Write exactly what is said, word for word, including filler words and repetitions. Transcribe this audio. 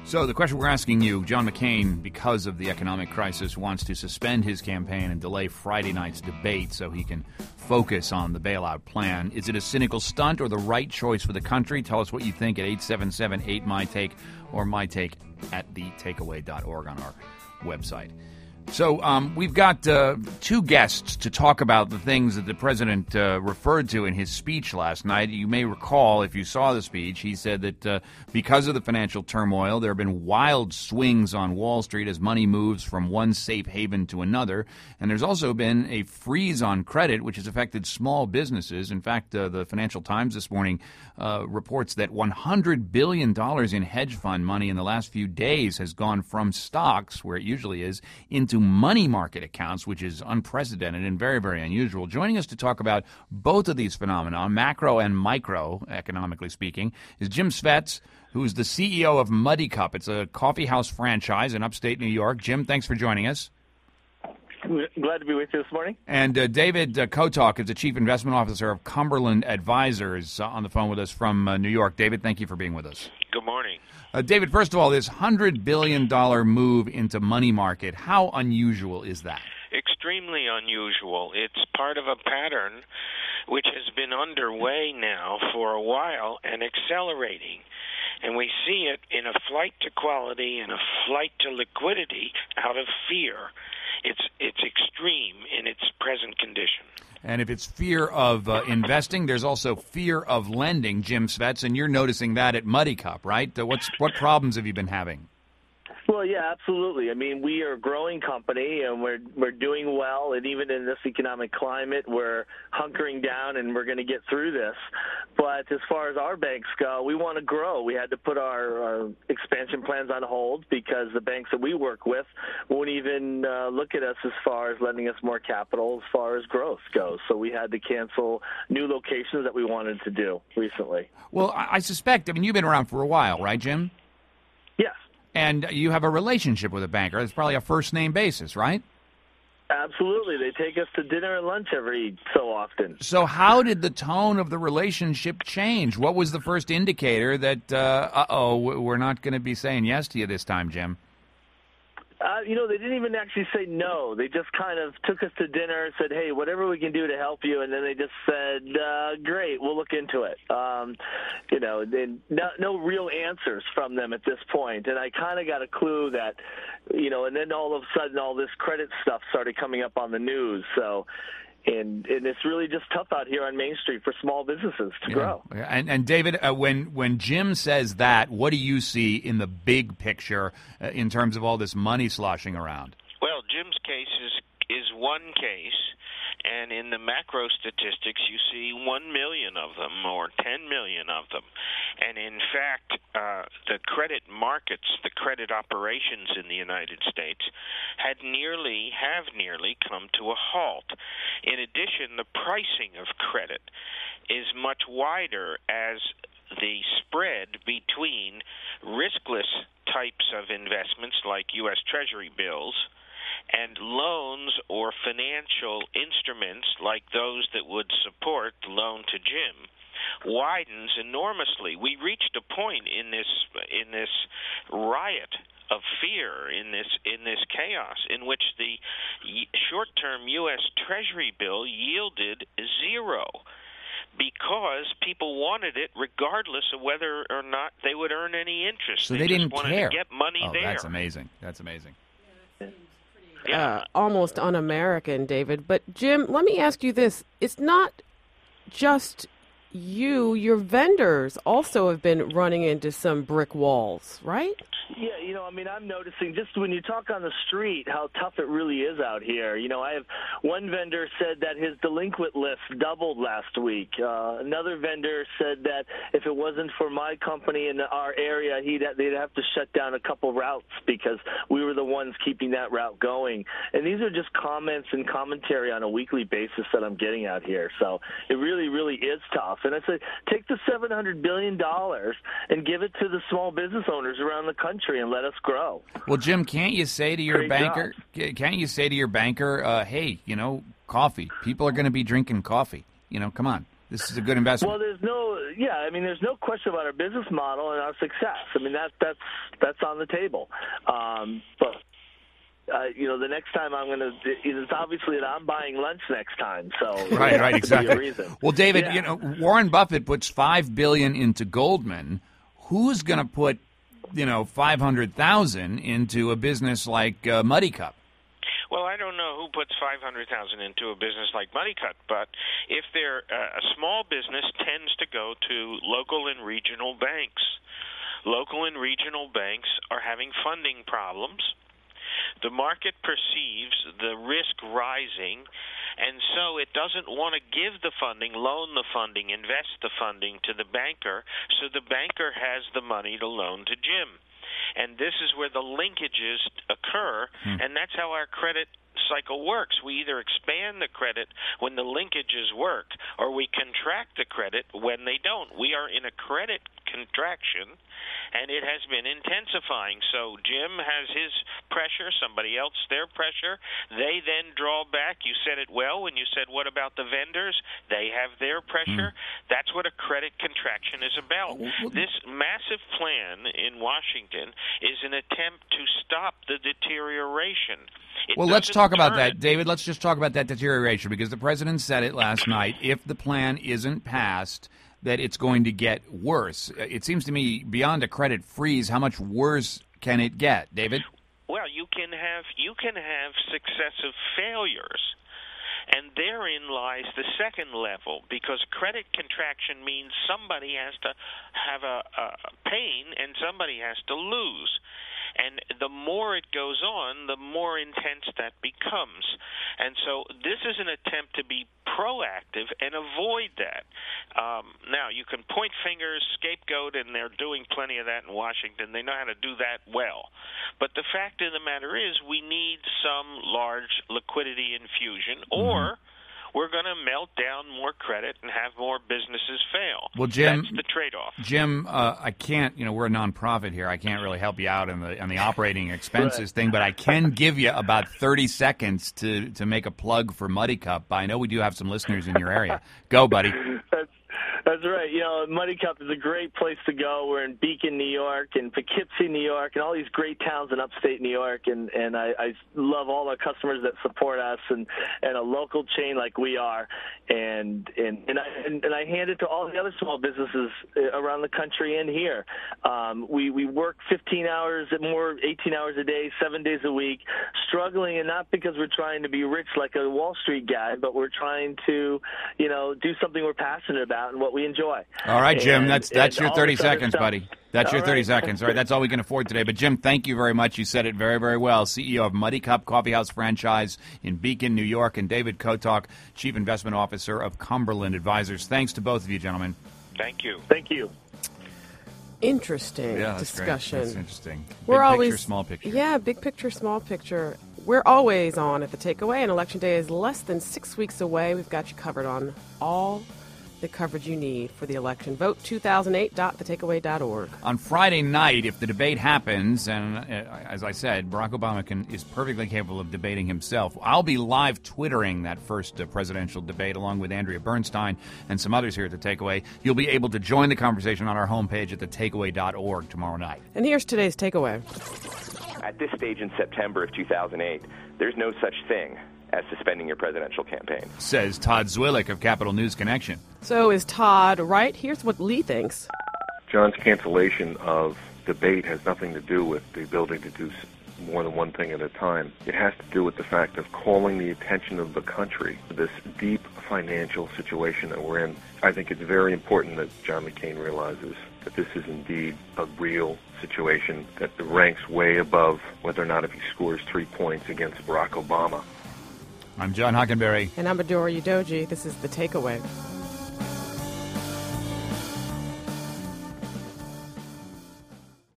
So the question we're asking you, John McCain, because of the economic crisis, wants to suspend his campaign and delay Friday night's debate so he can focus on the bailout plan. Is it a cynical stunt or the right choice for the country? Tell us what you think at eight seven seven eight M Y Take or MyTake at the takeaway dot org on our website. So um, we've got uh, two guests to talk about the things that the president uh, referred to in his speech last night. You may recall, if you saw the speech, he said that uh, because of the financial turmoil, there have been wild swings on Wall Street as money moves from one safe haven to another. And there's also been a freeze on credit, which has affected small businesses. In fact, uh, the Financial Times this morning uh, reports that one hundred billion dollars in hedge fund money in the last few days has gone from stocks, where it usually is, into money market accounts, which is unprecedented and very, very unusual. Joining us to talk about both of these phenomena, macro and micro, economically speaking, is Jim Svets, who is the C E O of Muddy Cup. It's a coffee house franchise in upstate New York. Jim, thanks for joining us. Glad to be with you this morning. And uh, David uh, Kotok is the Chief Investment Officer of Cumberland Advisors uh, on the phone with us from uh, New York. David, thank you for being with us. Good morning. Uh, David, first of all, this one hundred billion dollars move into money market, how unusual is that? Extremely unusual. It's part of a pattern which has been underway now for a while and accelerating. And we see it in a flight to quality and a flight to liquidity out of fear. It's it's extreme in its present condition. And if it's fear of uh, investing, there's also fear of lending, Jim Svets, and you're noticing that at Muddy Cup, right? Uh, what's what problems have you been having? Well, yeah, absolutely. I mean, we are a growing company, and we're we're doing well, and even in this economic climate, we're hunkering down, and we're going to get through this. But as far as our banks go, we want to grow. We had to put our, our expansion plans on hold because the banks that we work with won't even uh, look at us as far as lending us more capital as far as growth goes. So we had to cancel new locations that we wanted to do recently. Well, I, I suspect, I mean, you've been around for a while, right, Jim? Yes. And you have a relationship with a banker. It's probably a first-name basis, right? Absolutely. They take us to dinner and lunch every so often. So how did the tone of the relationship change? What was the first indicator that, uh, uh-oh, we're not going to be saying yes to you this time, Jim? Uh, you know, they didn't even actually say no. They just kind of took us to dinner and said, hey, whatever we can do to help you. And then they just said, uh, great, we'll look into it. Um, you know, they, no, no real answers from them at this point. And I kind of got a clue that, you know, and then all of a sudden all this credit stuff started coming up on the news. So, And and it's really just tough out here on Main Street for small businesses to yeah. grow. And, and David, uh, when when Jim says that, what do you see in the big picture uh, in terms of all this money sloshing around? Well, Jim's case is is one case, and in the macro statistics, you see one million of them or ten million of them. And in fact, uh, the credit markets, the credit operations in the United States had nearly, have nearly come to a halt. In addition, the pricing of credit is much wider as the spread between riskless types of investments like U S Treasury bills and loans or financial instruments like those that would support the loan to Jim widens enormously. We reached a point in this in this riot of fear, in this in this chaos, in which the short-term U S Treasury bill yielded zero because people wanted it regardless of whether or not they would earn any interest. So they, they didn't just wanted care. to get money oh, there. That's amazing. That's amazing. Uh, almost un-American, David. But, Jim, let me ask you this. It's not just you. Your vendors also have been running into some brick walls, right? Yeah, you know, I mean, I'm noticing just when you talk on the street how tough it really is out here. You know, I have one vendor said that his delinquent list doubled last week. Uh, another vendor said that if it wasn't for my company in our area, he'd they'd have to shut down a couple routes because we were the ones keeping that route going. And these are just comments and commentary on a weekly basis that I'm getting out here. So it really, really is tough. And I said, take the seven hundred billion dollars and give it to the small business owners around the country and let us grow. Well, Jim, can't you say to your Great banker, job. can't you say to your banker, uh, hey, you know, coffee. People are going to be drinking coffee. You know, come on. This is a good investment. Well, there's no, yeah, I mean, there's no question about our business model and our success. I mean, that that's that's on the table. Um, but uh, you know, the next time I'm going to, it's obviously that I'm buying lunch next time. So right, right, exactly. Well, David, yeah. you know, Warren Buffett puts five billion into Goldman. Who's going to put, you know, five hundred thousand into a business like uh, Muddy Cup? Well, I don't know who puts five hundred thousand dollars into a business like Muddy Cup, but if they're uh, a small business, tends to go to local and regional banks. Local and regional banks are having funding problems. The market perceives the risk rising, and so it doesn't want to give the funding, loan the funding, invest the funding to the banker, so the banker has the money to loan to Jim. And this is where the linkages occur, hmm. and that's how our credit cycle works. We either expand the credit when the linkages work, or we contract the credit when they don't. We are in a credit contraction, and it has been intensifying. So Jim has his pressure, somebody else their pressure. They then draw back. You said it well when you said, what about the vendors? They have their pressure. Mm. That's what a credit contraction is about. This massive plan in Washington is an attempt to stop the deterioration. It well, let's talk about that, David. Let's just talk about that deterioration, because the president said it last night. If the plan isn't passed, that it's going to get worse. It seems to me, beyond a credit freeze, how much worse can it get, David? Well, you can have you can have successive failures. And therein lies the second level, because credit contraction means somebody has to have a, a pain and somebody has to lose. And the more it goes on, the more intense that becomes. And so this is an attempt to be proactive and avoid that. Um, now, you can point fingers, scapegoat, and they're doing plenty of that in Washington. They know how to do that well. But the fact of the matter is we need some large liquidity infusion, or we're going to melt down more credit and have more businesses fail. Well, Jim, that's the trade-off. Jim, uh, I can't. You know, we're a nonprofit here. I can't really help you out on the on the operating expenses right. thing, but I can give you about thirty seconds to to make a plug for Muddy Cup. I know we do have some listeners in your area. Go, buddy. That's That's right. You know, Muddy Cup is a great place to go. We're in Beacon, New York, and Poughkeepsie, New York, and all these great towns in upstate New York. And, and I, I love all our customers that support us, and, and a local chain like we are. And and and I, and, and I hand it to all the other small businesses around the country and here. Um, we we work fifteen hours, more eighteen hours a day, seven days a week, struggling, and not because we're trying to be rich like a Wall Street guy, but we're trying to, you know, do something we're passionate about and what we enjoy. All right, Jim, and, that's that's your thirty seconds, stuff. buddy. That's all your thirty right. seconds. All right, that's all we can afford today. But, Jim, thank you very much. You said it very, very well. C E O of Muddy Cup Coffeehouse franchise in Beacon, New York, and David Kotok, Chief Investment Officer of Cumberland Advisors. Thanks to both of you, gentlemen. Thank you. Thank you. Interesting yeah, that's discussion. Great. That's interesting. Big We're picture, always, small picture. Yeah, big picture, small picture. We're always on at The Takeaway, and Election Day is less than six weeks away. We've got you covered on all the coverage you need for the election. Vote two thousand eight dot the takeaway dot org. On Friday night, if the debate happens, and uh, as I said, Barack Obama can, is perfectly capable of debating himself, I'll be live Twittering that first uh, presidential debate along with Andrea Bernstein and some others here at The Takeaway. You'll be able to join the conversation on our homepage at the takeaway dot org tomorrow night. And here's today's takeaway. At this stage in September of two thousand eight, there's no such thing as suspending your presidential campaign. Says Todd Zwillich of Capital News Connection. So is Todd right? Here's what Lee thinks. John's cancellation of debate has nothing to do with the ability to do more than one thing at a time. It has to do with the fact of calling the attention of the country to this deep financial situation that we're in. I think it's very important that John McCain realizes that this is indeed a real situation that ranks way above whether or not if he scores three points against Barack Obama. I'm John Hockenberry. And I'm Adora Udoji. This is The Takeaway.